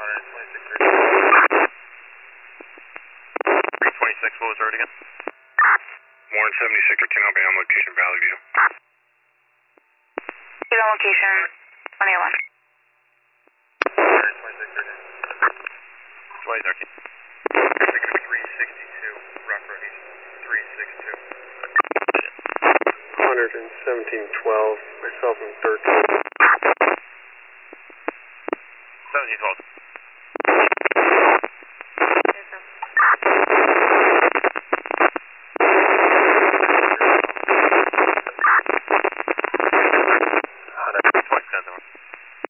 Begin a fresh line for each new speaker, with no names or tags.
326, what was the road again?
Warren 76 at Canal Bay on location, Valley View.
He's on location, 2001.
2013. 362, Rock Road East, 362.
11712, myself and 13.
1712.